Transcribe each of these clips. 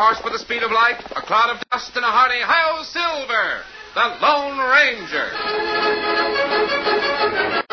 horse with the speed of light, a cloud of dust, and a hearty Hi-Yo Silver, the Lone Ranger.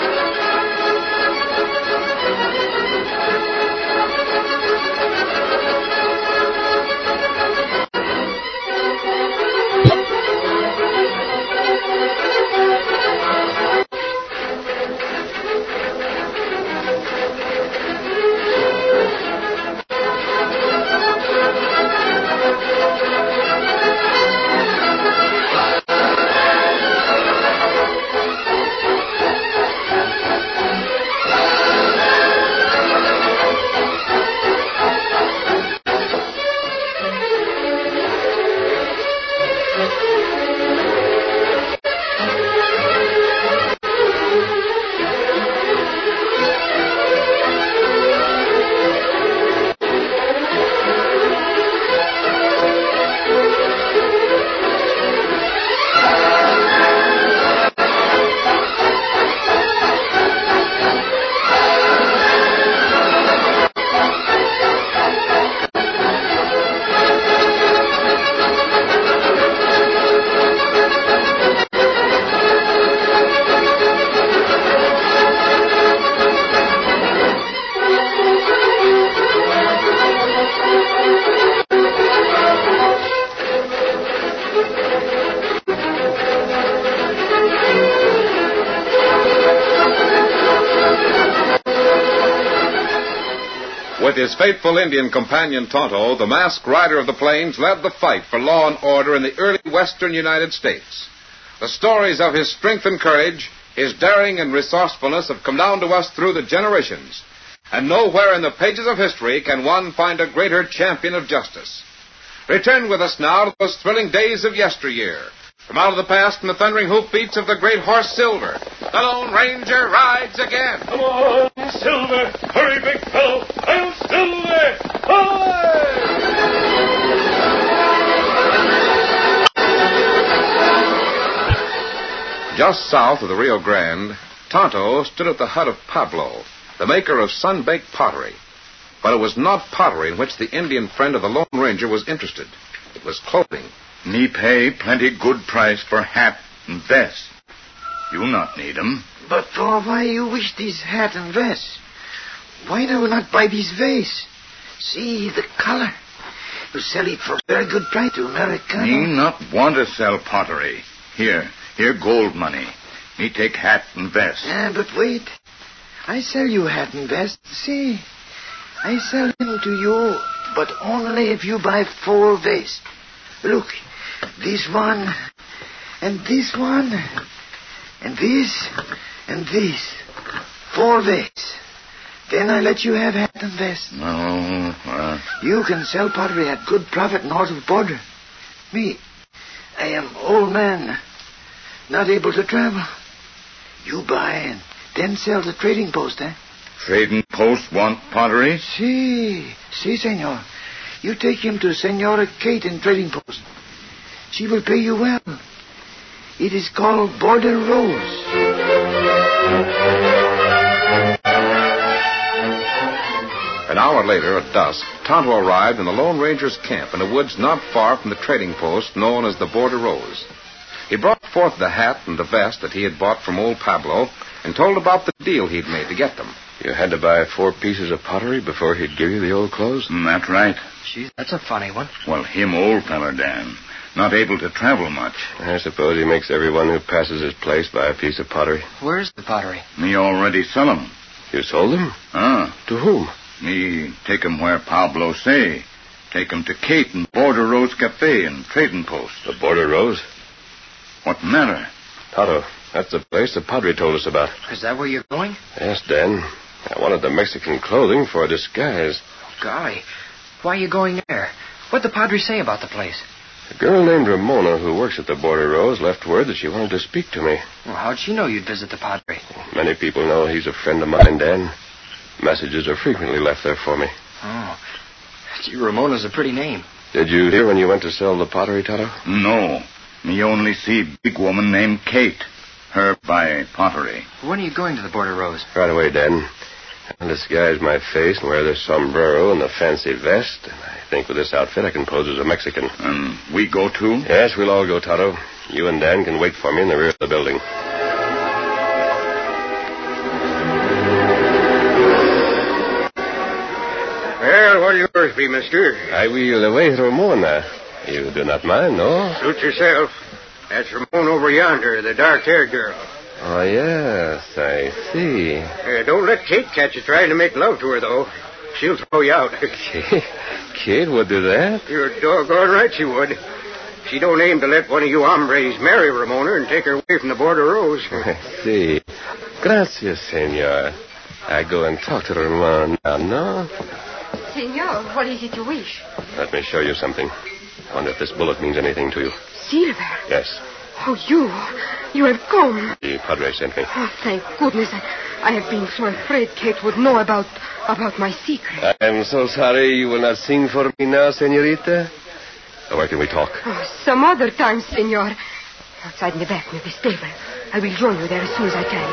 With his faithful Indian companion Tonto, the masked rider of the plains led the fight for law and order in the early western United States. The stories of his strength and courage, his daring and resourcefulness have come down to us through the generations. And nowhere in the pages of history can one find a greater champion of justice. Return with us now to those thrilling days of yesteryear. From out of the past and the thundering hoofbeats of the great horse Silver, the Lone Ranger rides again. Come on, Silver. Hurry, big fellow. I'm Silver. Hi! Just south of the Rio Grande, Tonto stood at the hut of Pablo, the maker of sun-baked pottery. But it was not pottery in which the Indian friend of the Lone Ranger was interested. It was clothing. Me pay plenty good price for hat and vest. You not need 'em. But why you wish this hat and vest? Why do you not buy this vase? See the color. You sell it for very good price to Americano. Me not want to sell pottery. Here gold money. Me take hat and vest. But wait. I sell you hat and vest. See, I sell him to you, but only if you buy 4 vests. Look, this one, and this one, and this, and this. 4 vests. Then I let you have hat and vest. No, You can sell pottery at good profit north of the border. Me, I am old man, not able to travel. You buy and then sell the trading post, eh? Trading post want pottery? Si, senor. You take him to Senora Kate in trading post. She will pay you well. It is called Border Rose. An hour later, at dusk, Tonto arrived in the Lone Ranger's camp in a woods not far from the trading post known as the Border Rose. He brought forth the hat and the vest that he had bought from old Pablo and told about the deal he'd made to get them. You had to buy 4 pieces of pottery before he'd give you the old clothes? That's right. Gee, that's a funny one. Well, him old feller, Dan. Not able to travel much. I suppose he makes everyone who passes his place buy a piece of pottery. Where's the pottery? Me already sell 'em. You sold them? To whom? Me take 'em where Pablo say. Take 'em to Kate and Border Rose Cafe and Trading Post. The Border Rose? What matter? Tonto, that's the place the padre told us about. Is that where you're going? Yes, Dan. I wanted the Mexican clothing for a disguise. Golly, why are you going there? What'd the padre say about the place? A girl named Ramona who works at the Border Rose left word that she wanted to speak to me. Well, how'd she know you'd visit the padre? Many people know he's a friend of mine, Dan. Messages are frequently left there for me. Oh. Gee, Ramona's a pretty name. Did you hear when you went to sell the pottery, Tonto? No. Me only see big woman named Kate. Her buy pottery. When are you going to the Border Rose? Right away, Dan. I'll disguise my face and wear this sombrero and the fancy vest. And I think with this outfit I can pose as a Mexican. And we go too? Yes, we'll all go, Tonto. You and Dan can wait for me in the rear of the building. Well, what'll yours be, mister? I will await Ramona. You do not mind, no? Suit yourself. That's Ramona over yonder, the dark-haired girl. Oh, yes, I see. Don't let Kate catch you trying to make love to her, though. She'll throw you out. Kate would do that? You're doggone right she would. She don't aim to let one of you hombres marry Ramona and take her away from the Border Rose. I see. Gracias, senor. I go and talk to Ramona now, no? Senor, what is it you wish? Let me show you something. I wonder if this bullet means anything to you. Silver? Yes. Oh, you have come. The Padre sent me. Oh, thank goodness. I have been so afraid Kate would know about my secret. I am so sorry you will not sing for me now, senorita. Where can we talk? Oh, some other time, senor. Outside in the back near the stable. I will join you there as soon as I can.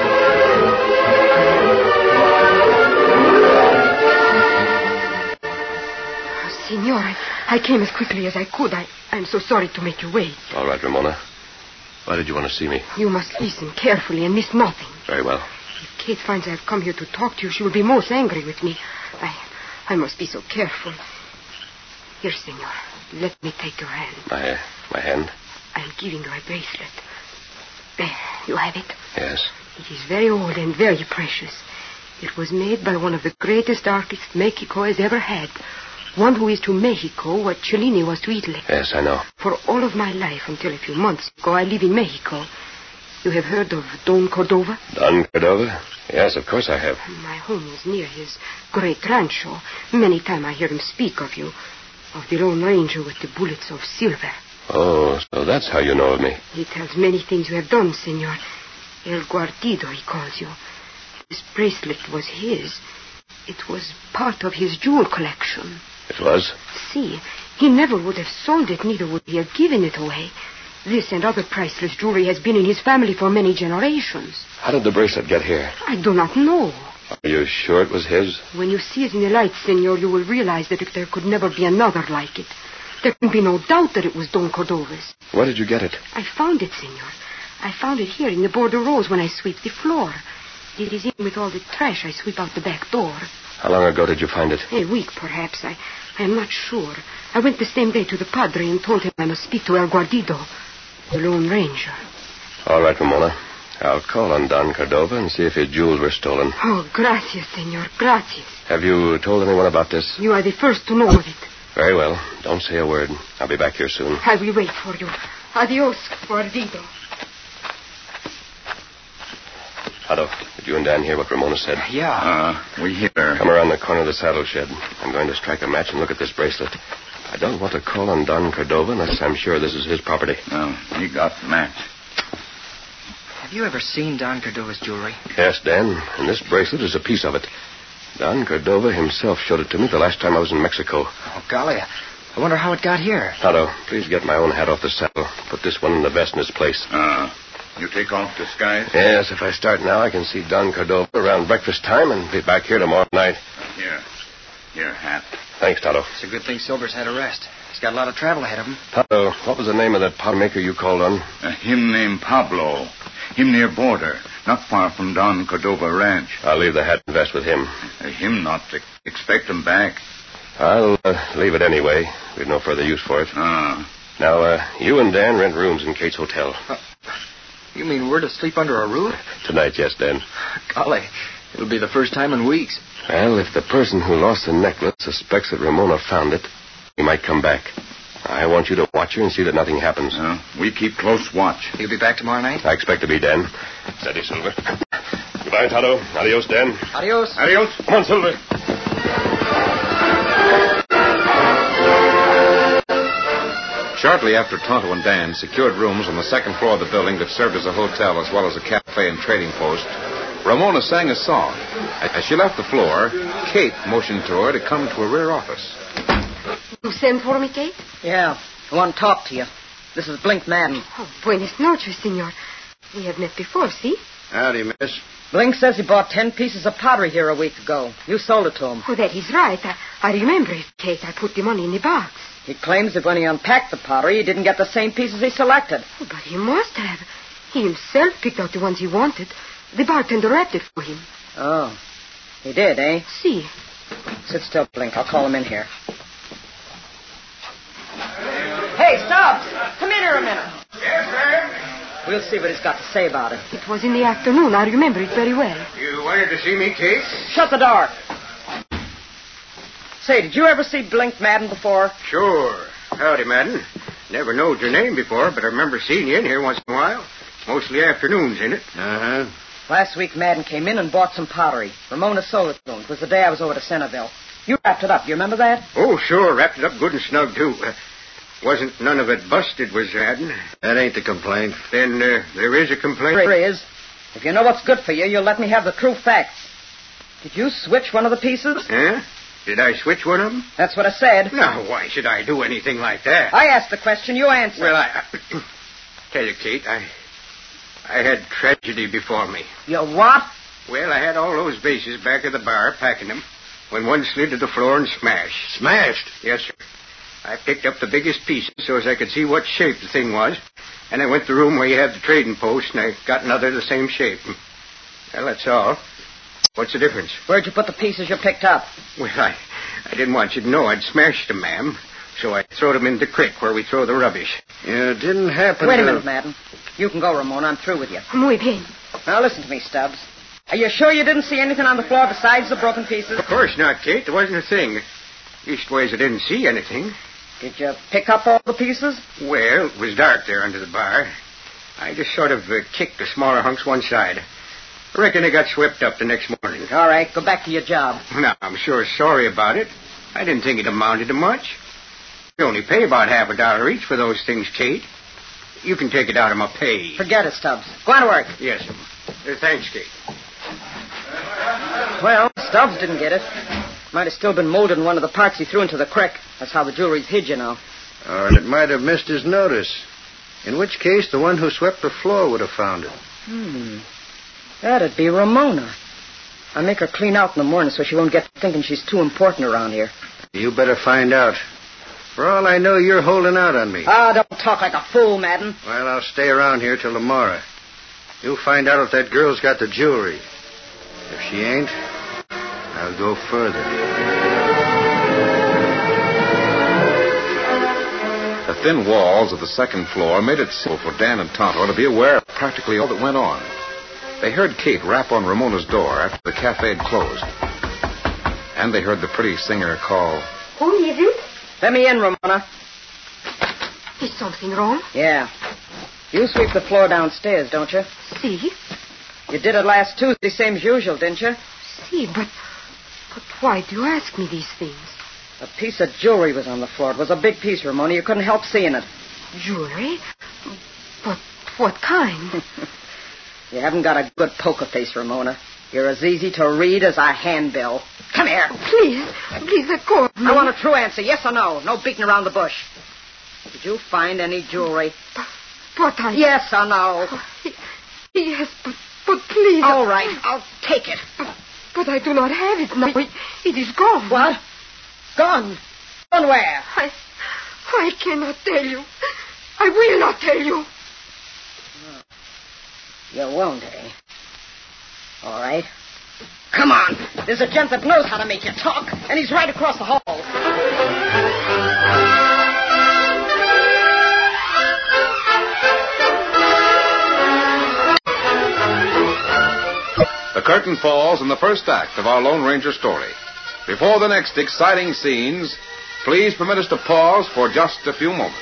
Senor, I came as quickly as I could. I'm so sorry to make you wait. All right, Ramona. Why did you want to see me? You must listen carefully and miss nothing. Very well. If Kate finds I've come here to talk to you, she will be most angry with me. I must be so careful. Here, senor. Let me take your hand. My hand? I'm giving you a bracelet. There, you have it. Yes. It is very old and very precious. It was made by one of the greatest artists Mexico has ever had. One who is to Mexico what Cellini was to Italy. Yes, I know. For all of my life, until a few months ago, I live in Mexico. You have heard of Don Cordova? Don Cordova? Yes, of course I have. My home was near his great rancho. Many times I hear him speak of you. Of the Lone Ranger with the bullets of silver. Oh, so that's how you know of me. He tells many things you have done, senor. El Guardido, he calls you. This bracelet was his. It was part of his jewel collection. It was? See, he never would have sold it, neither would he have given it away. This and other priceless jewelry has been in his family for many generations. How did the bracelet get here? I do not know. Are you sure it was his? When you see it in the light, senor, you will realize that there could never be another like it. There can be no doubt that it was Don Cordova's. Where did you get it? I found it, senor. I found it here in the Border Rose when I sweep the floor. It is in with all the trash I sweep out the back door. How long ago did you find it? A week, perhaps. I am not sure. I went the same day to the Padre and told him I must speak to El Guardido, the Lone Ranger. All right, Ramona. I'll call on Don Cordova and see if his jewels were stolen. Oh, gracias, senor. Gracias. Have you told anyone about this? You are the first to know of it. Very well. Don't say a word. I'll be back here soon. I will wait for you. Adios, Guardido. Otto, did you and Dan hear what Ramona said? Yeah. We hear. Come around the corner of the saddle shed. I'm going to strike a match and look at this bracelet. I don't want to call on Don Cordova unless I'm sure this is his property. He got match. Have you ever seen Don Cordova's jewelry? Yes, Dan, and this bracelet is a piece of it. Don Cordova himself showed it to me the last time I was in Mexico. Oh, golly. I wonder how it got here. Otto, please get my own hat off the saddle. Put this one in the vest in its place. You take off disguise? Yes, if I start now, I can see Don Cordova around breakfast time and be back here tomorrow night. Here, hat. Thanks, Toto. It's a good thing Silver's had a rest. He's got a lot of travel ahead of him. Toto, what was the name of that powder maker you called on? Him named Pablo. Him near border, not far from Don Cordova Ranch. I'll leave the hat and vest with him. Him not expect him back. I'll leave it anyway. We've no further use for it. Now, you and Dan rent rooms in Kate's hotel. You mean we're to sleep under a roof? Tonight, yes, Dan. Golly, it'll be the first time in weeks. Well, if the person who lost the necklace suspects that Ramona found it, he might come back. I want you to watch her and see that nothing happens. We keep close watch. You'll be back tomorrow night? I expect to be, Dan. Steady, Silver. Goodbye, Toto. Adios, Dan. Adios. Adios. Come on, Silver. Shortly after Tonto and Dan secured rooms on the second floor of the building that served as a hotel as well as a cafe and trading post, Ramona sang a song. As she left the floor, Kate motioned to her to come to a rear office. You sent for me, Kate? Yeah, I want to talk to you. This is Blink Madden. Oh, buenas noches, senor. We have met before, see? Howdy, miss. Blink says he bought 10 pieces of pottery here a week ago. You sold it to him. Oh, that is right. I remember it, Kate. I put the money in the box. He claims that when he unpacked the pottery, he didn't get the same pieces he selected. Oh, but he must have. He himself picked out the ones he wanted. The bartender wrapped it for him. Oh, he did, eh? See. Sit still, Blink. I'll call him in here. Hey, Stubbs! Come in here a minute. Yes, sir. We'll see what he's got to say about it. It was in the afternoon. I remember it very well. You wanted to see me, Kate? Shut the door. Say, did you ever see Blink Madden before? Sure. Howdy, Madden. Never knowed your name before, but I remember seeing you in here once in a while. Mostly afternoons, ain't it? Uh-huh. Last week, Madden came in and bought some pottery. Ramona sold it to him. It was the day I was over to Centerville. You wrapped it up. You remember that? Oh, sure. Wrapped it up good and snug, too. Wasn't none of it busted, was Madden? That ain't the complaint. Then there is a complaint? There is. If you know what's good for you, you'll let me have the true facts. Did you switch one of the pieces? Huh? Did I switch one of them? That's what I said. Now, why should I do anything like that? I asked the question, you answered. Well, I tell you, Kate, I had tragedy before me. You what? Well, I had all those vases back of the bar, packing them, when one slid to the floor and smashed. Smashed? Yes, sir. I picked up the biggest pieces so as I could see what shape the thing was, and I went to the room where you had the trading post, and I got another the same shape. Well, that's all. What's the difference? Where'd you put the pieces you picked up? Well, I didn't want you to know I'd smashed them, ma'am, so I threw them in the creek where we throw the rubbish. Yeah, it didn't happen Wait a minute, Madden. You can go, Ramona. I'm through with you. Muy bien. Now, listen to me, Stubbs. Are you sure you didn't see anything on the floor besides the broken pieces? Of course not, Kate. There wasn't a thing. Leastways, I didn't see anything. Did you pick up all the pieces? Well, it was dark there under the bar. I just sort of kicked the smaller hunks one side. I reckon they got swept up the next morning. All right, go back to your job. Now, I'm sure sorry about it. I didn't think it amounted to much. You only pay about $50 each for those things, Kate. You can take it out of my pay. Forget it, Stubbs. Go on to work. Yes, thanks, Kate. Well, Stubbs didn't get it. Might have still been molded in one of the parts he threw into the creek. That's how the jewelry's hid, you know. Or it might have missed his notice. In which case, the one who swept the floor would have found it. That'd be Ramona. I'll make her clean out in the morning so she won't get thinking she's too important around here. You better find out. For all I know, you're holding out on me. Ah, don't talk like a fool, Madden. Well, I'll stay around here till tomorrow. You'll find out if that girl's got the jewelry. If she ain't, I'll go further. The thin walls of the second floor made it simple for Dan and Tonto to be aware of practically all that went on. They heard Kate rap on Ramona's door after the cafe had closed. And they heard the pretty singer call, Who is it? Let me in, Ramona. Is something wrong? Yeah. You sweep the floor downstairs, don't you? See? You did it last Tuesday, same as usual, didn't you? See, but why do you ask me these things? A piece of jewelry was on the floor. It was a big piece, Ramona. You couldn't help seeing it. Jewelry? But what kind? You haven't got a good poker face, Ramona. You're as easy to read as a handbill. Come here. Please let go of me. I want a true answer, yes or no. No beating around the bush. Did you find any jewelry? But I... Yes or no? Yes, but please... All right, I'll take it. But I do not have it now. It is gone. What? Gone? Gone where? I cannot tell you. I will not tell you. You won't, eh? All right. Come on. There's a gent that knows how to make you talk, and he's right across the hall. The curtain falls in the first act of our Lone Ranger story. Before the next exciting scenes, please permit us to pause for just a few moments.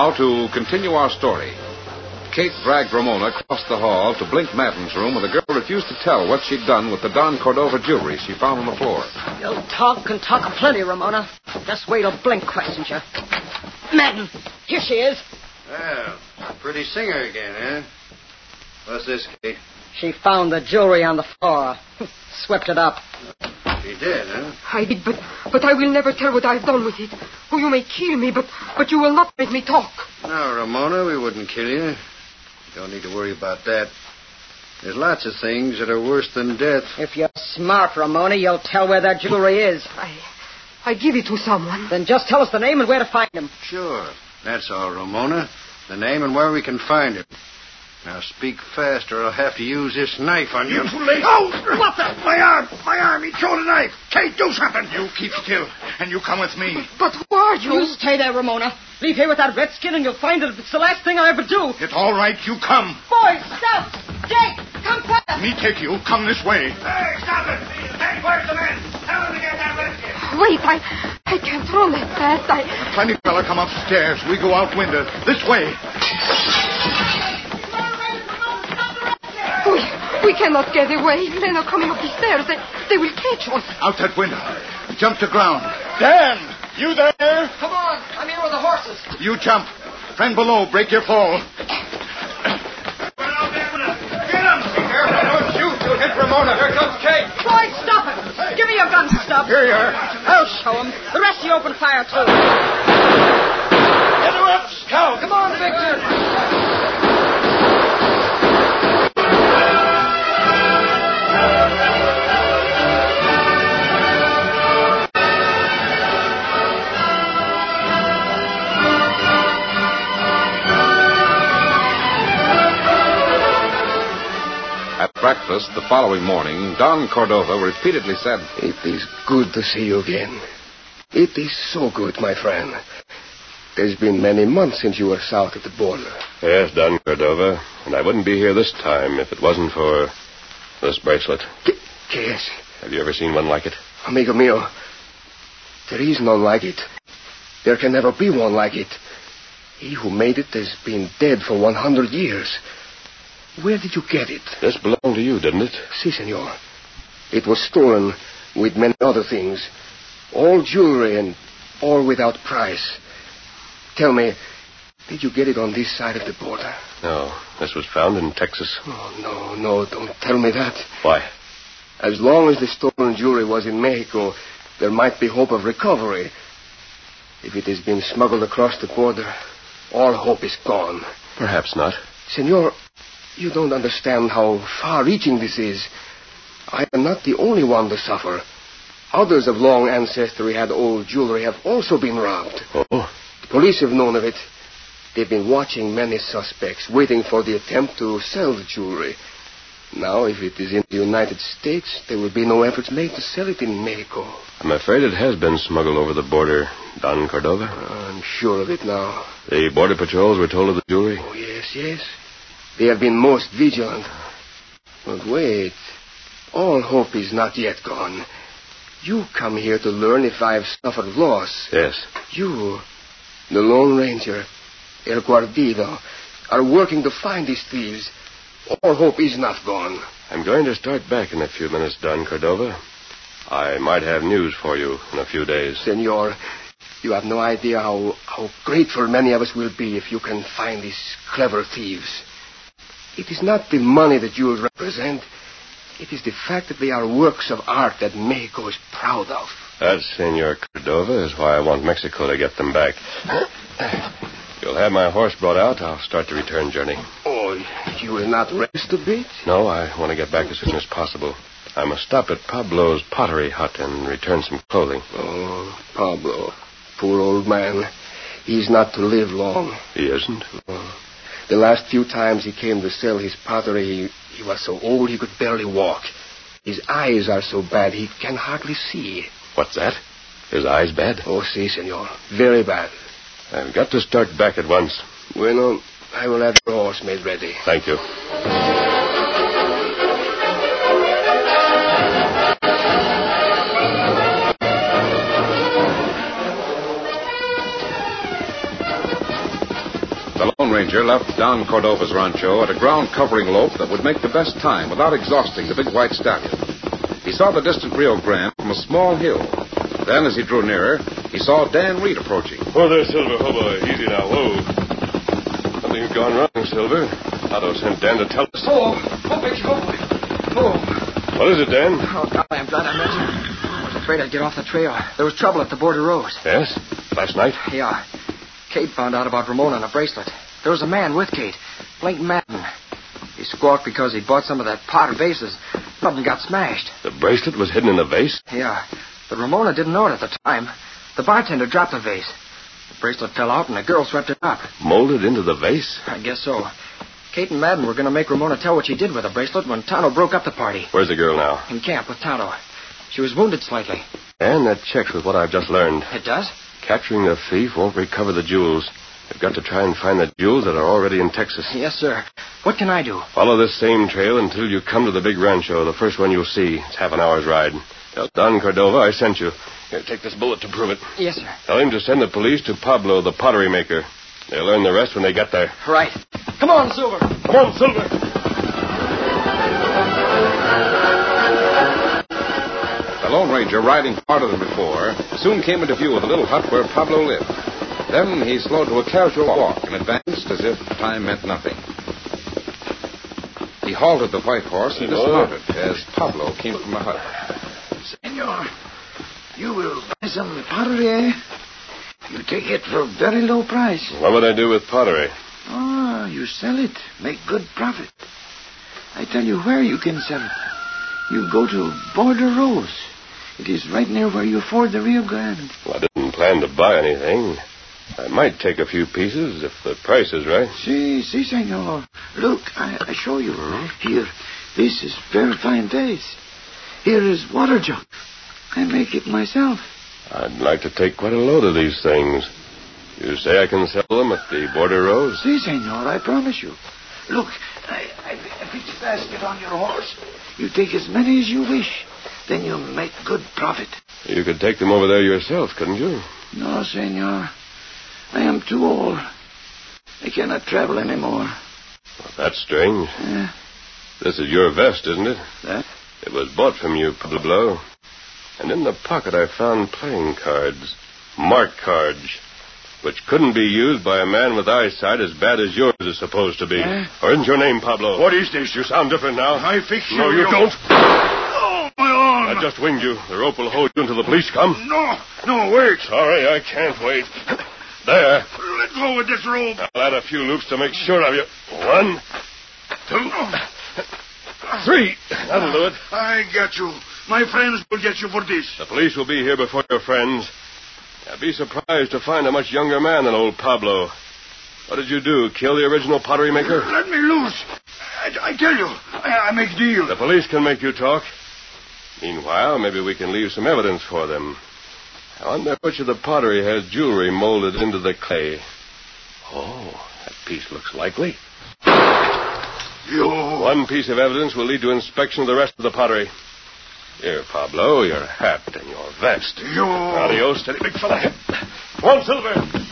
Now, to continue our story. Kate dragged Ramona across the hall to Blink Madden's room, where the girl refused to tell what she'd done with the Don Cordova jewelry she found on the floor. You'll talk and talk aplenty, Ramona. Just wait till Blink questions you. Madden, here she is. Well, pretty singer again, eh? What's this, Kate? She found the jewelry on the floor. Swept it up. She did, huh? I did, but I will never tell what I've done with it. Oh, you may kill me, but you will not make me talk. No, Ramona, we wouldn't kill you. You don't need to worry about that. There's lots of things that are worse than death. If you're smart, Ramona, you'll tell where that jewelry is. I give it to someone. Then just tell us the name and where to find him. Sure. That's all, Ramona. The name and where we can find it. Now speak fast or I'll have to use this knife on you. Too late. Oh! What the? My arm. He threw the knife. Kate, do something. You keep still, and you come with me. But who are you? You stay there, Ramona. Leave here with that redskin, and you'll find that it's the last thing I ever do. It's all right. You come. Boys, stop. Jake, come fast. Me take you. Come this way. Hey, stop it. Hey, where's the man? Tell him to get that redskin. Wait, I can't run that fast. A funny fella come upstairs. We go out window. This way. We cannot get away. Men are coming up the stairs. They will catch us. Out that window. Jump to ground. Dan, you there? Come on. I'm here with the horses. You jump. Friend below, break your fall. Get him! Don't shoot. You'll hit Ramona. Here comes Kate. Boys, stop it. Give me your guns, stop. Here you are. I'll show them. The rest of you open fire, too. Get him up, Scout. Come on, Victor. At breakfast the following morning, Don Cordova repeatedly said, "It is good to see you again. It is so good, my friend. There's been many months since you were south of the border." Yes, Don Cordova, and I wouldn't be here this time if it wasn't for this bracelet. Yes. Have you ever seen one like it? Amigo mio, there is none like it. There can never be one like it. He who made it has been dead for 100 years. Where did you get it? This belonged to you, didn't it? Si, senor. It was stolen with many other things. All jewelry and all without price. Tell me, did you get it on this side of the border? No, this was found in Texas. Oh, no, don't tell me that. Why? As long as the stolen jewelry was in Mexico, there might be hope of recovery. If it has been smuggled across the border, all hope is gone. Perhaps not. Senor, you don't understand how far-reaching this is. I am not the only one to suffer. Others of long ancestry had old jewelry have also been robbed. Oh? The police have known of it. They've been watching many suspects, waiting for the attempt to sell the jewelry. Now, if it is in the United States, there will be no efforts made to sell it in Mexico. I'm afraid it has been smuggled over the border, Don Cordova. I'm sure of it now. The border patrols were told of the jewelry? Oh, yes. They have been most vigilant. But wait. All hope is not yet gone. You come here to learn if I have suffered loss. Yes. You, the Lone Ranger, El Guardido, are working to find these thieves. All hope is not gone. I'm going to start back in a few minutes, Don Cordova. I might have news for you in a few days. Senor, you have no idea how grateful many of us will be if you can find these clever thieves. It is not the money that jewels represent. It is the fact that they are works of art that Mexico is proud of. That, Senor Cordova, is why I want Mexico to get them back. You'll have my horse brought out. I'll start the return journey. Oh, you will not rest a bit? No, I want to get back as soon as possible. I must stop at Pablo's pottery hut and return some clothing. Oh, Pablo. Poor old man. He's not to live long. He isn't? Oh. The last few times he came to sell his pottery, he was so old he could barely walk. His eyes are so bad he can hardly see. What's that? His eyes bad? Oh, si, senor. Very bad. I've got to start back at once. Bueno, I will have your horse made ready. Thank you. Ranger left Don Cordova's rancho at a ground-covering lope that would make the best time without exhausting the big white stallion. He saw the distant Rio Grande from a small hill. Then, as he drew nearer, he saw Dan Reed approaching. Oh, there, Silver. Oh, boy. Easy now. Whoa. Something's gone wrong, Silver. Otto sent Dan to tell us. Oh, Big Joe. Oh. What is it, Dan? Oh, golly, I'm glad I met you. I was afraid I'd get off the trail. There was trouble at the border roads. Yes? Last night? Yeah. Kate found out about Ramona and a bracelet. There was a man with Kate, Blake Madden. He squawked because he'd bought some of that pot of vases. One of them got smashed. The bracelet was hidden in the vase? Yeah, but Ramona didn't know it at the time. The bartender dropped the vase. The bracelet fell out and the girl swept it up. Molded into the vase? I guess so. Kate and Madden were going to make Ramona tell what she did with the bracelet when Tonto broke up the party. Where's the girl now? In camp with Tonto. She was wounded slightly. And that checks with what I've just learned. It does? Capturing the thief won't recover the jewels. They've got to try and find the jewels that are already in Texas. Yes, sir. What can I do? Follow this same trail until you come to the big rancho, the first one you'll see. It's half an hour's ride. Tell Don Cordova I sent you. Here, take this bullet to prove it. Yes, sir. Tell him to send the police to Pablo, the pottery maker. They'll learn the rest when they get there. Right. Come on, Silver. Come on, Silver. The Lone Ranger, riding farther than before, soon came into view of the little hut where Pablo lived. Then he slowed to a casual walk and advanced as if time meant nothing. He halted the white horse and dismounted as Pablo came from the hut. Senor, you will buy some pottery, eh? You take it for a very low price. What would I do with pottery? Oh, you sell it. Make good profit. I tell you where you can sell it. You go to Border Rose. It is right near where you ford the Rio Grande. Well, I didn't plan to buy anything. I might take a few pieces if the price is right. Si, senor. Look, I show you. Here, this is very fine taste. Here is water jug. I make it myself. I'd like to take quite a load of these things. You say I can sell them at the Border Rose? Si, senor, I promise you. Look, I fix a basket on your horse. You take as many as you wish. Then you make good profit. You could take them over there yourself, couldn't you? No, senor. I am too old. I cannot travel anymore. Well, that's strange. This is your vest, isn't it? That? It was bought from you, Pablo. And in the pocket I found playing cards. Mark cards. Which couldn't be used by a man with eyesight as bad as yours is supposed to be. Or isn't your name, Pablo? What is this? You sound different now. I fix you. No, you don't. Oh, my arm. I just winged you. The rope will hold you until the police come. No, wait. Sorry, I can't wait. There. Let go with this rope. I'll add a few loops to make sure of you. 1, 2, 3. That'll do it. I get you. My friends will get you for this. The police will be here before your friends. I'd be surprised to find a much younger man than old Pablo. What did you do, kill the original pottery maker? Let me loose. I tell you, I make deal. The police can make you talk. Meanwhile, maybe we can leave some evidence for them. I wonder which of the pottery has jewelry molded into the clay. Oh, that piece looks likely. One piece of evidence will lead to inspection of the rest of the pottery. Here, Pablo, your hat and your vest. Adios, steady, big fella. Come on, Silver.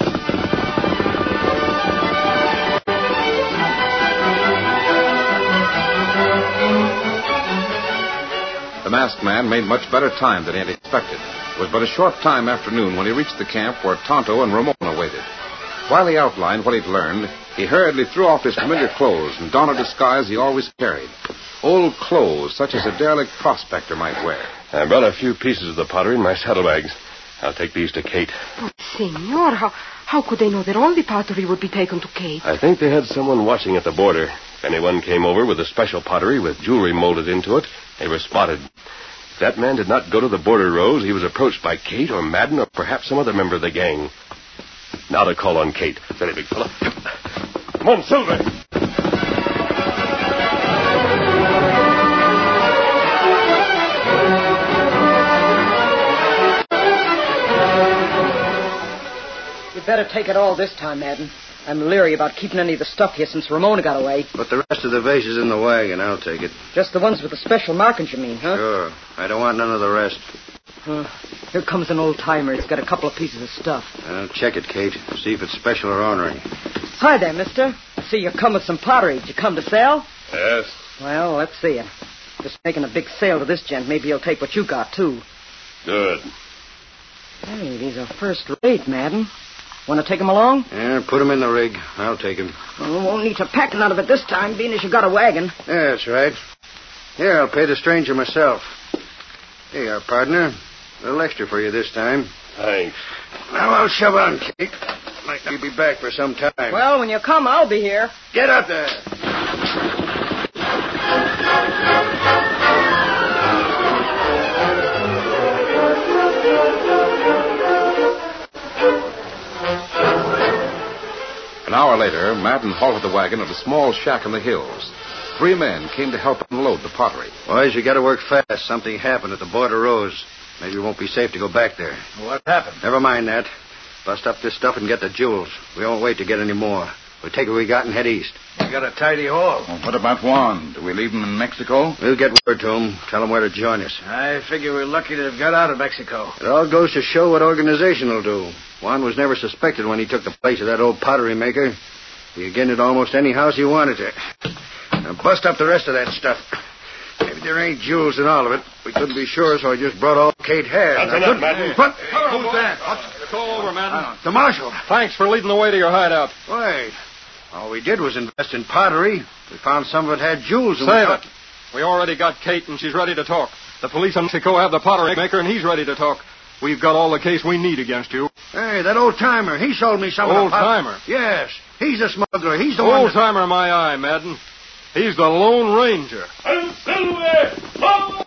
The masked man made much better time than he had expected. It was but a short time after noon when he reached the camp where Tonto and Ramona waited. While he outlined what he'd learned, he hurriedly threw off his familiar clothes and donned a disguise he always carried. Old clothes, such as a derelict prospector might wear. I brought a few pieces of the pottery in my saddlebags. I'll take these to Kate. Oh, senor, how could they know that all the pottery would be taken to Kate? I think they had someone watching at the border. If anyone came over with a special pottery with jewelry molded into it, they were spotted. If that man did not go to the Border Rose, he was approached by Kate or Madden or perhaps some other member of the gang. Now to call on Kate. Steady, big fella. Come on, Silver. You'd better take it all this time, Madden. I'm leery about keeping any of the stuff here since Ramona got away. But the rest of the vase is in the wagon. I'll take it. Just the ones with the special markings, you mean, huh? Sure. I don't want none of the rest. Here comes an old-timer. It's got a couple of pieces of stuff. Check it, Kate. See if it's special or ornery. Hi there, mister. See, you come with some pottery. Did you come to sell? Yes. Well, let's see it. Just making a big sale to this gent. Maybe he'll take what you got, too. Good. Hey, these are first rate, Madden. Want to take him along? Yeah, put him in the rig. I'll take him. Well, we won't need to pack none of it this time, being as you got a wagon. Yeah, that's right. Here, I'll pay the stranger myself. Here you are, partner. A little extra for you this time. Thanks. Now I'll shove on, Kate. Might not be back for some time. Well, when you come, I'll be here. Get up there. An hour later, Madden halted the wagon at a small shack in the hills. 3 men came to help unload the pottery. Boys, you got to work fast. Something happened at the Border Rose. Maybe it won't be safe to go back there. What happened? Never mind that. Bust up this stuff and get the jewels. We won't wait to get any more. We'll take what we got and head east. You got a tidy haul. Well, what about Juan? Do we leave him in Mexico? We'll get word to him. Tell him where to join us. I figure we're lucky to have got out of Mexico. It all goes to show what organization will do. Juan was never suspected when he took the place of that old pottery maker. He could get into almost any house he wanted to. Now bust up the rest of that stuff. Maybe there ain't jewels in all of it. We couldn't be sure, so I just brought all Kate had. That's enough, Madden. What? Who's that? It's all over, Madden. The marshal. Thanks for leading the way to your hideout. Why, all we did was invest in pottery. We found some of it had jewels. And Save it. We already got Kate, and she's ready to talk. The police in Mexico have the pottery maker, and he's ready to talk. We've got all the case we need against you. Hey, that old-timer. He sold me some of the Old-timer? Yes. He's a smuggler. He's the one Old-timer, my eye, Madden. He's the Lone Ranger. El Silver! Away!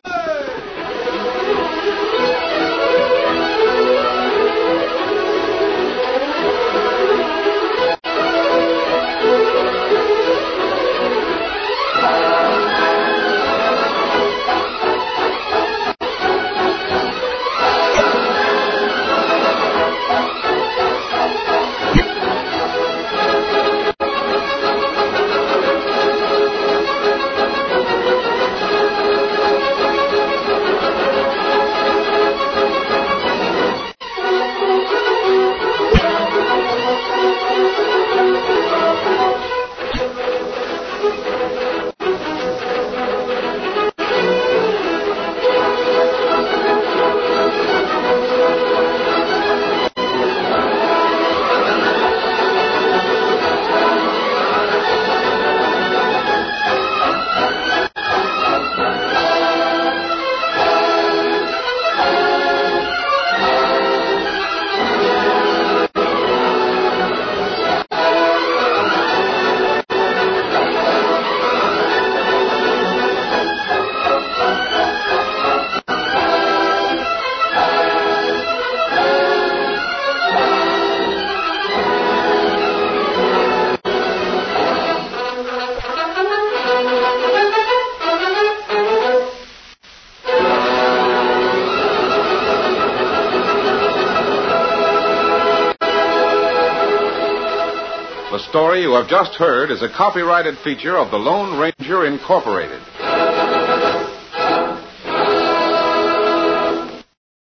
The story you have just heard is a copyrighted feature of the Lone Ranger Incorporated.